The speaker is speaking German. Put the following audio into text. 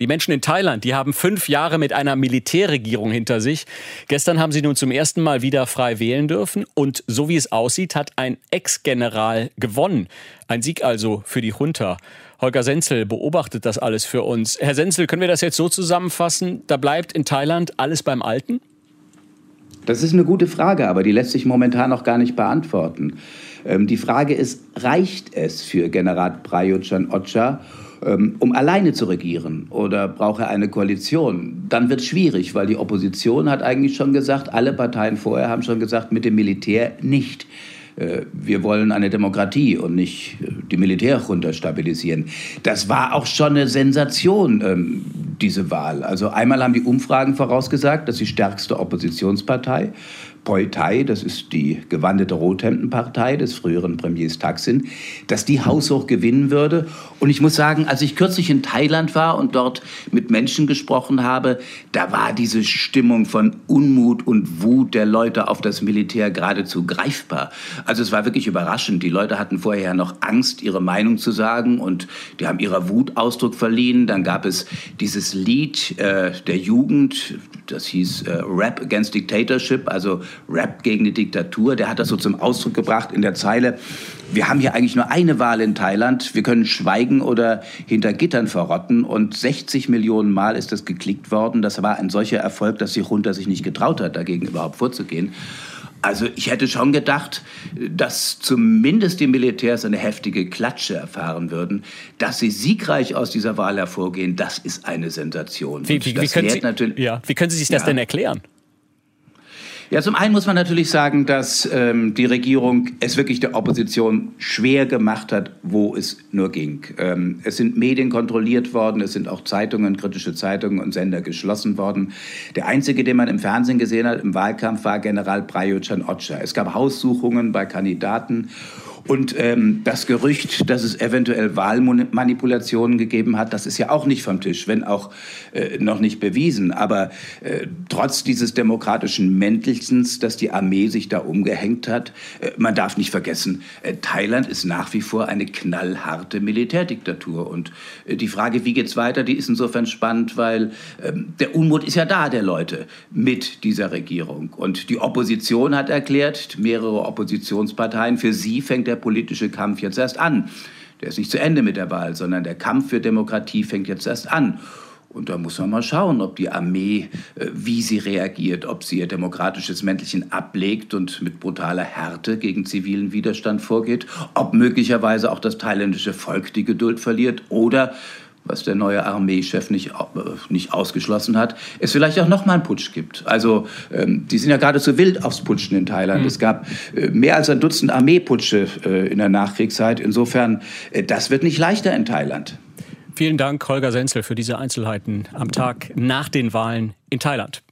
Die Menschen in Thailand, die haben 5 Jahre mit einer Militärregierung hinter sich. Gestern haben sie nun zum ersten Mal wieder frei wählen dürfen. Und so wie es aussieht, hat ein Ex-General gewonnen. Ein Sieg also für die Junta. Holger Senzel beobachtet das alles für uns. Herr Senzel, können wir das jetzt so zusammenfassen? Da bleibt in Thailand alles beim Alten? Das ist eine gute Frage, aber die lässt sich momentan noch gar nicht beantworten. Die Frage ist, reicht es für General Prayut Chan-o-cha, um alleine zu regieren, oder braucht er eine Koalition? Dann wird es schwierig, weil die Opposition hat eigentlich schon gesagt, alle Parteien vorher haben schon gesagt, mit dem Militär nicht. Wir wollen eine Demokratie und nicht die Militärjunta stabilisieren. Das war auch schon eine Sensation, diese Wahl. Also einmal haben die Umfragen vorausgesagt, dass die stärkste Oppositionspartei, Pheu Thai, das ist die gewandete Rothemdenpartei des früheren Premiers Thaksin, dass die haushoch gewinnen würde. Und ich muss sagen, als ich kürzlich in Thailand war und dort mit Menschen gesprochen habe, da war diese Stimmung von Unmut und Wut der Leute auf das Militär geradezu greifbar. Also es war wirklich überraschend. Die Leute hatten vorher noch Angst, ihre Meinung zu sagen, und die haben ihrer Wut Ausdruck verliehen. Dann gab es dieses Lied der Jugend, das hieß Rap Against Dictatorship, also Rap gegen die Diktatur. Der hat das so zum Ausdruck gebracht in der Zeile: Wir haben hier eigentlich nur eine Wahl in Thailand. Wir können schweigen oder hinter Gittern verrotten. Und 60 Millionen Mal ist das geklickt worden. Das war ein solcher Erfolg, dass die Junta sich nicht getraut hat, dagegen überhaupt vorzugehen. Also ich hätte schon gedacht, dass zumindest die Militärs eine heftige Klatsche erfahren würden. Dass sie siegreich aus dieser Wahl hervorgehen, das ist eine Sensation. Wie können Sie sich das denn erklären? Ja, zum einen muss man natürlich sagen, dass die Regierung es wirklich der Opposition schwer gemacht hat, wo es nur ging. Es sind Medien kontrolliert worden, es sind auch Zeitungen, kritische Zeitungen und Sender geschlossen worden. Der einzige, den man im Fernsehen gesehen hat im Wahlkampf, war General Prayut Chan-o-cha. Es gab Haussuchungen bei Kandidaten. Und das Gerücht, dass es eventuell Wahlmanipulationen gegeben hat, das ist ja auch nicht vom Tisch, wenn auch noch nicht bewiesen. Aber trotz dieses demokratischen Mäntelchens, dass die Armee sich da umgehängt hat, man darf nicht vergessen, Thailand ist nach wie vor eine knallharte Militärdiktatur. Und die Frage, wie geht's weiter, die ist insofern spannend, weil der Unmut ist ja da, der Leute, mit dieser Regierung. Und die Opposition hat erklärt, mehrere Oppositionsparteien, für sie fängt der politische Kampf jetzt erst an. Der ist nicht zu Ende mit der Wahl, sondern der Kampf für Demokratie fängt jetzt erst an. Und da muss man mal schauen, ob die Armee, wie sie reagiert, ob sie ihr demokratisches Mäntelchen ablegt und mit brutaler Härte gegen zivilen Widerstand vorgeht, ob möglicherweise auch das thailändische Volk die Geduld verliert oder, was der neue Armeechef nicht ausgeschlossen hat, es vielleicht auch noch mal einen Putsch gibt. Also die sind ja geradezu wild aufs Putschen in Thailand. Es gab mehr als ein Dutzend Armeeputsche in der Nachkriegszeit. Insofern, das wird nicht leichter in Thailand. Vielen Dank, Holger Senzel, für diese Einzelheiten am Tag nach den Wahlen in Thailand.